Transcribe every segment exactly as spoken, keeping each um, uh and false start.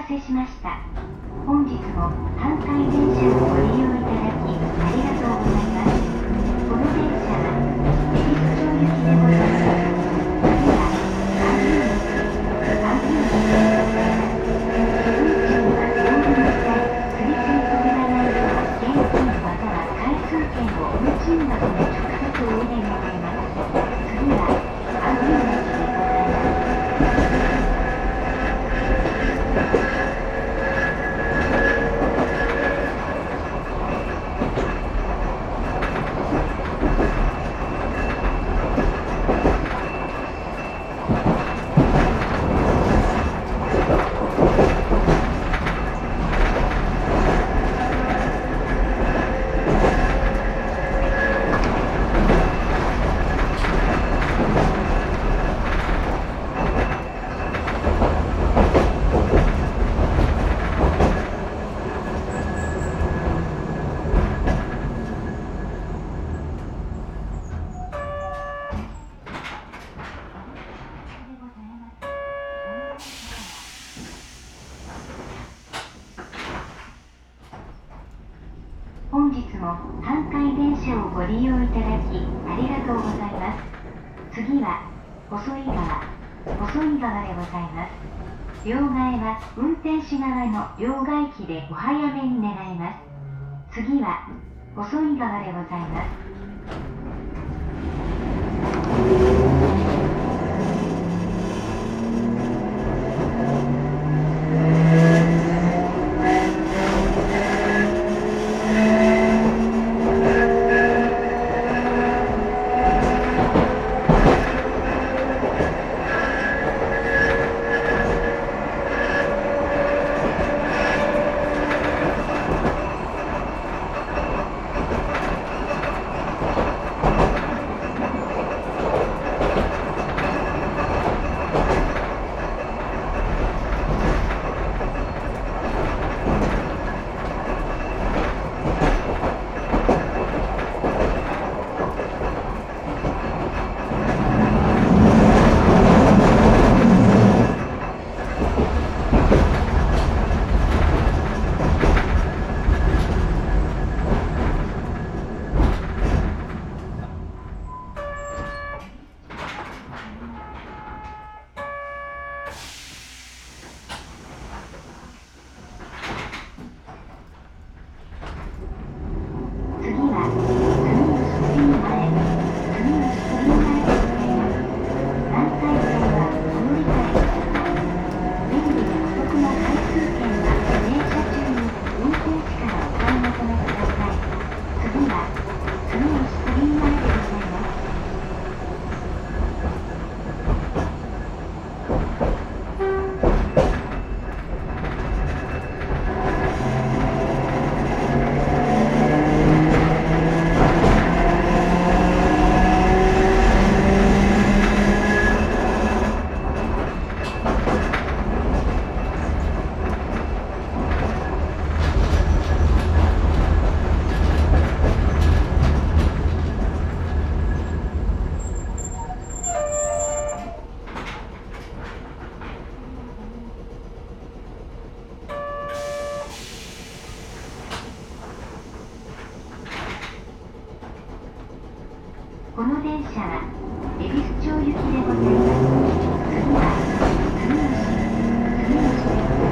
せしました。本日も阪堺電車をご利用いただきありがとうございます。この電車は恵比寿町行きでございます。次は安住駅、安住駅でございます。運賃は乗務の際、すりすりとではないと現金または回数券を運賃箱で直接お入れになります。次は安住駅でございます。本日も阪堺電車をご利用いただきありがとうございます。次は細井川、細井川でございます。両替は運転士側の両替機でお早めに願います。次は細井川でございます。この電車は恵比寿町行きでございます。次は住吉、住吉でございます。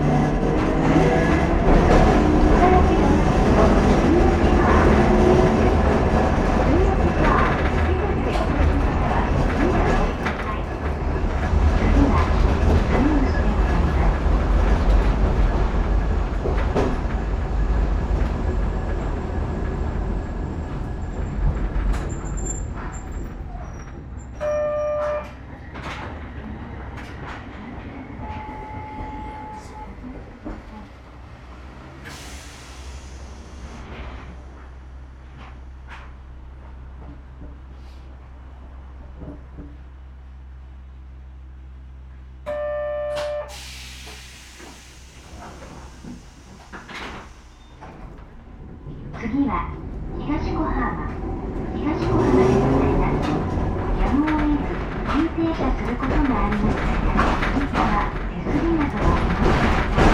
次は東小浜、東小浜でございます。やむを得ず急停車することがありますから、次は手すりなどをお持ちください。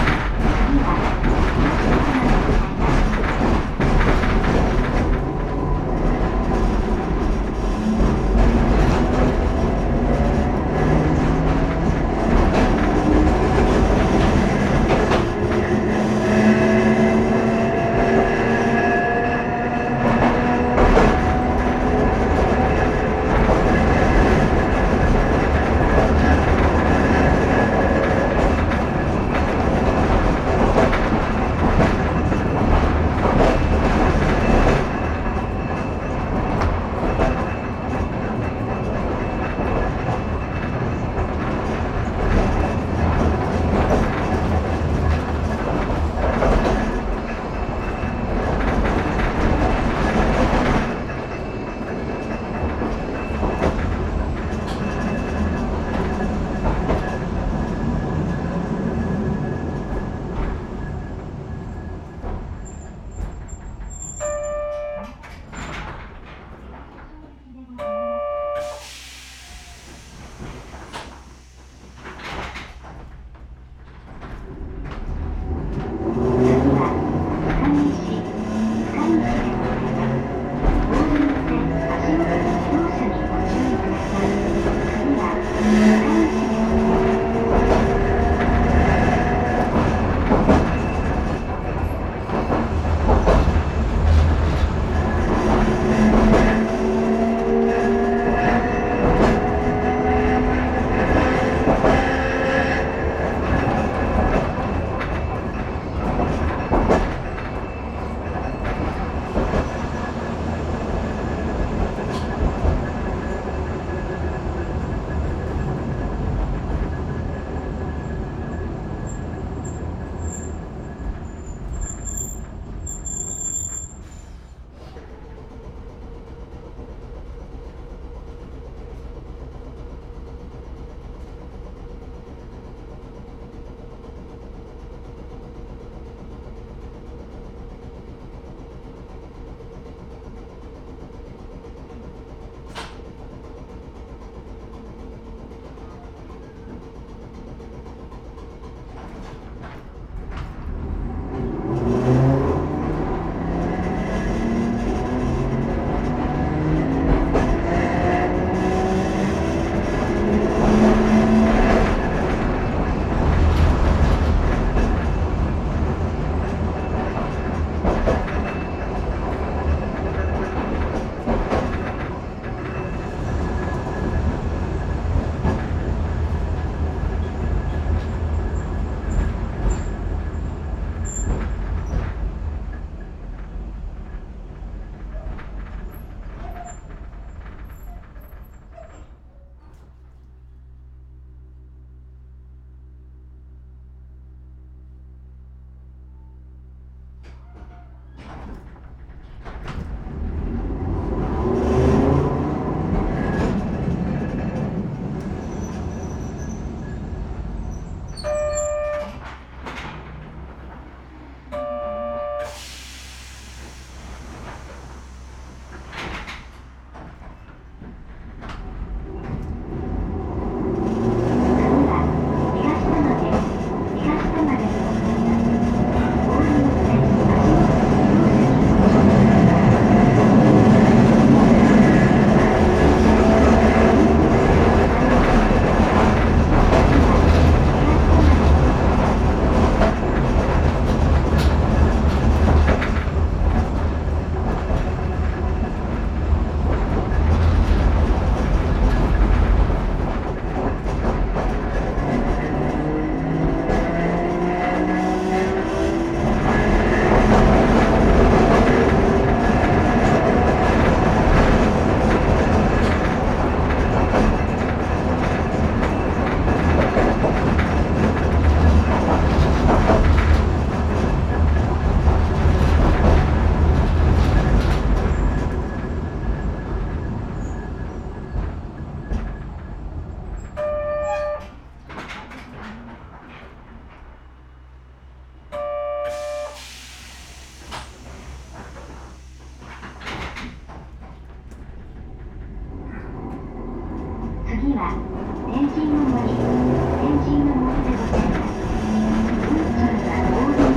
次は天神の森天神の森でございます。運賃は大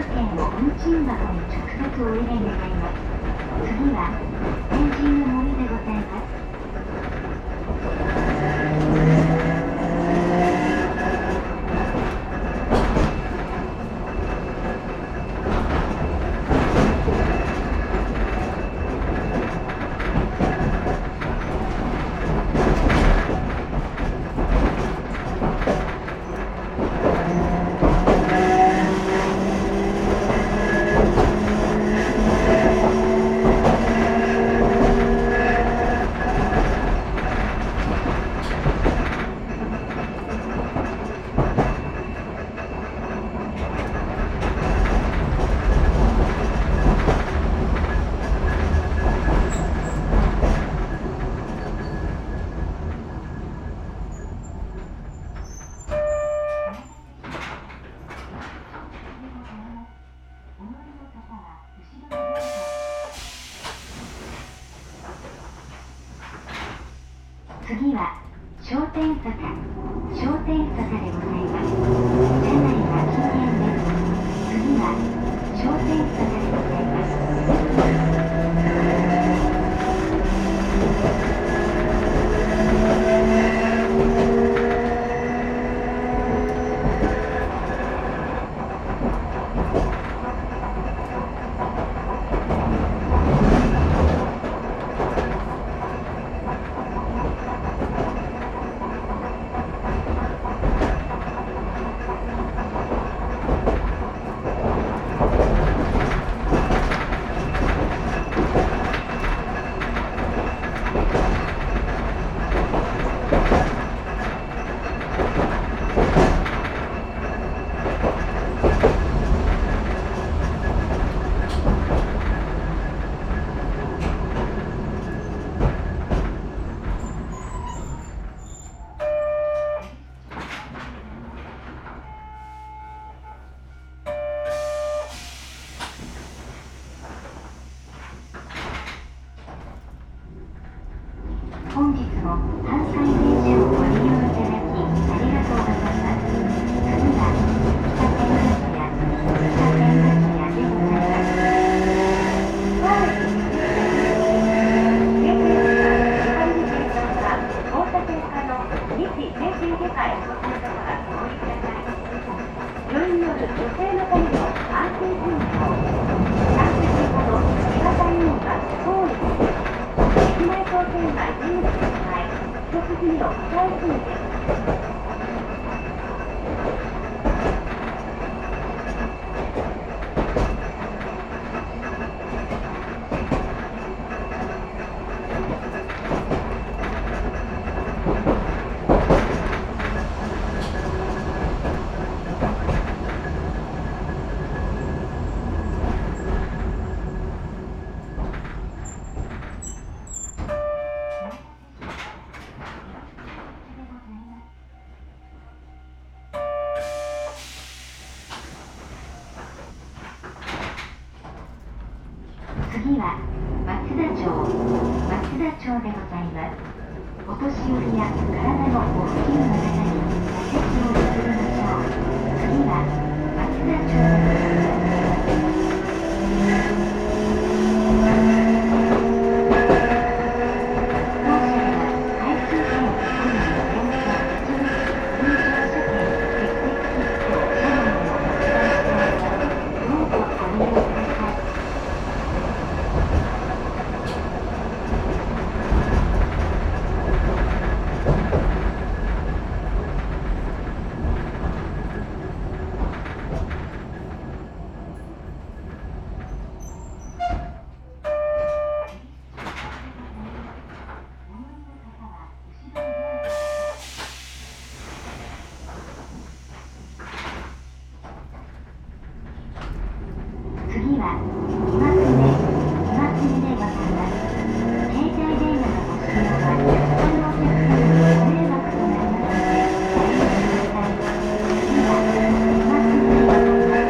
券を運賃箱に直接お入れ願います。次はエンジンの森でございます。次は商店坂、商店坂でございます。車内は禁煙です。次は商店坂でございます。本日も阪堺電車をご利用いただきありがとうございます。次は北天ヶ谷、北天ヶ谷でございます。はい。京成電車は大阪家の日京成外科へご参加からご利用ください。病院による女性のための安定診療、さんじゅっぷんほど地方医院が当院です。駅前商店街じゅうろくかい、一筋を使いすぎて次は松田町、松田町でございます。お年寄りや体のご不自由な方にお席を譲りましょう。次は松田町でございます。当車では回数券、本人電車、一日通常車券、欠席切符を車内でお発売しております。どうぞご利用ください。次は岩船、岩船でございます。携帯電話のご使用は他のお客様にご迷惑となりますのでご遠慮ください。次は岩船でございます。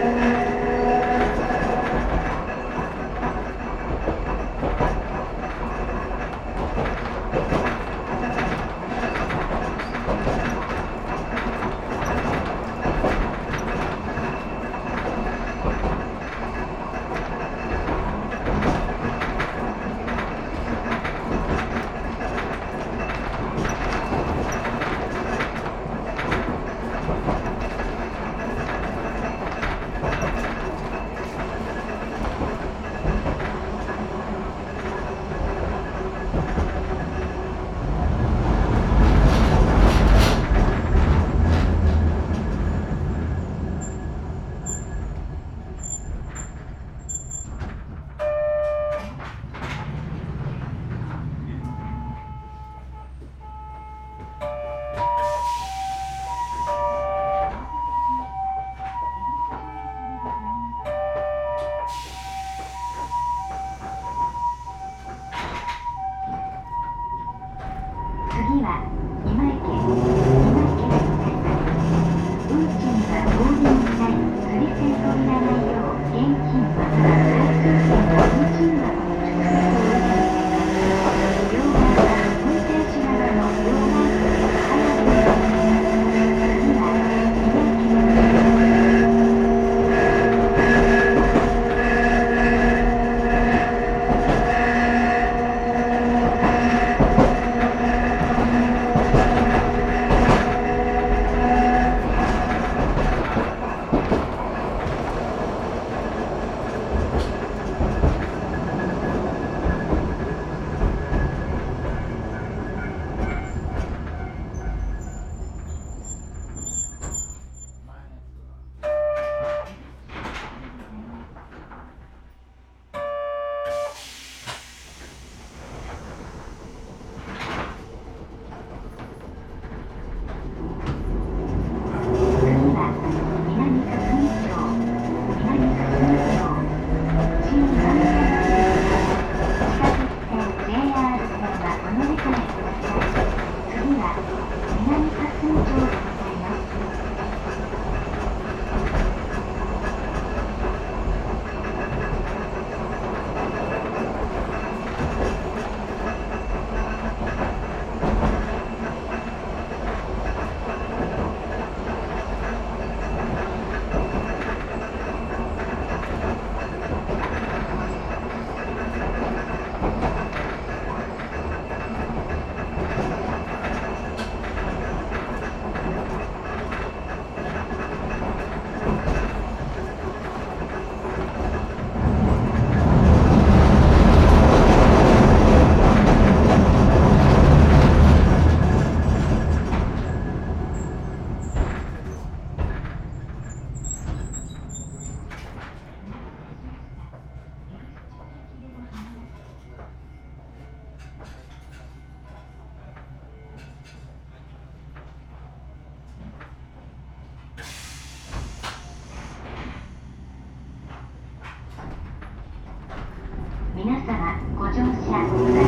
乗車